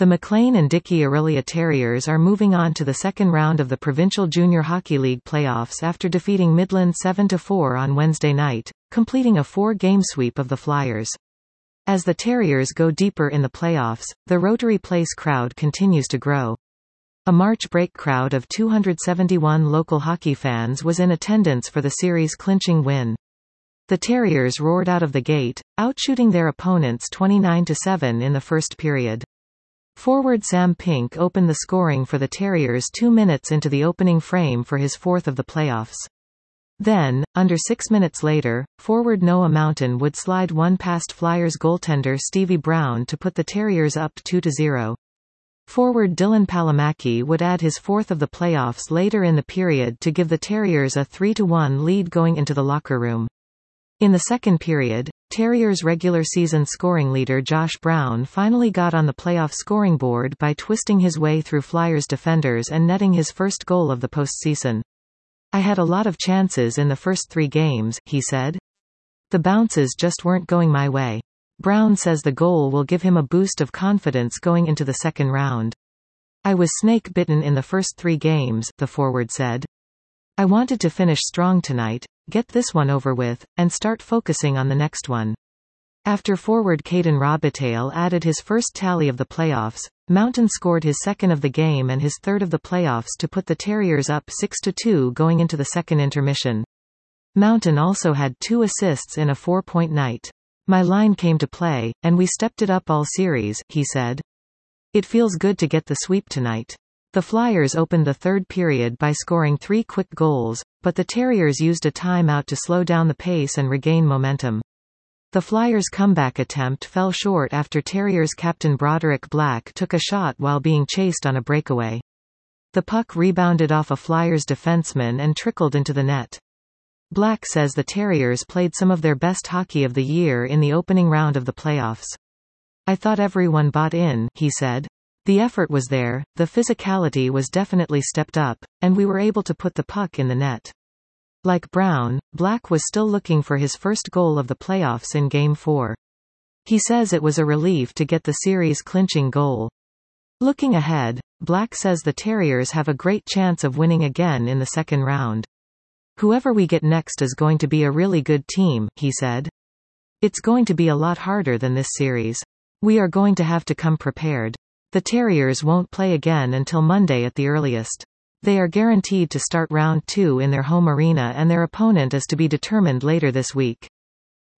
The McLean and Dickey Aurelia Terriers are moving on to the second round of the Provincial Junior Hockey League playoffs after defeating Midland 7-4 on Wednesday night, completing a 4-game sweep of the Flyers. As the Terriers go deeper in the playoffs, the Rotary Place crowd continues to grow. A March break crowd of 271 local hockey fans was in attendance for the series-clinching win. The Terriers roared out of the gate, outshooting their opponents 29-7 in the first period. Forward Sam Pink opened the scoring for the Terriers 2 minutes into the opening frame for his fourth of the playoffs. Then, under 6 minutes later, forward Noah Mountain would slide one past Flyers goaltender Stevie Brown to put the Terriers up 2-0. Forward Dylan Palomaki would add his fourth of the playoffs later in the period to give the Terriers a 3-1 lead going into the locker room. In the second period, Terriers regular season scoring leader Josh Brown finally got on the playoff scoring board by twisting his way through Flyers defenders and netting his first goal of the postseason. "I had a lot of chances in the first 3 games," he said. "The bounces just weren't going my way." Brown says the goal will give him a boost of confidence going into the second round. "I was snake-bitten in the first 3 games," the forward said. "I wanted to finish strong tonight, get this one over with, and start focusing on the next one." After forward Caden Robitaille added his first tally of the playoffs, Mountain scored his second of the game and his third of the playoffs to put the Terriers up 6-2 going into the second intermission. Mountain also had 2 assists in a 4-point night. "My line came to play, and we stepped it up all series," he said. "It feels good to get the sweep tonight." The Flyers opened the third period by scoring 3 quick goals, but the Terriers used a timeout to slow down the pace and regain momentum. The Flyers' comeback attempt fell short after Terriers captain Broderick Black took a shot while being chased on a breakaway. The puck rebounded off a Flyers defenseman and trickled into the net. Black says the Terriers played some of their best hockey of the year in the opening round of the playoffs. "I thought everyone bought in," he said. "The effort was there, the physicality was definitely stepped up, and we were able to put the puck in the net." Like Brown, Black was still looking for his first goal of the playoffs in Game 4. He says it was a relief to get the series-clinching goal. Looking ahead, Black says the Terriers have a great chance of winning again in the second round. "Whoever we get next is going to be a really good team," he said. "It's going to be a lot harder than this series. We are going to have to come prepared. The Terriers won't play again until Monday at the earliest. They are guaranteed to start round 2 in their home arena and their opponent is to be determined later this week."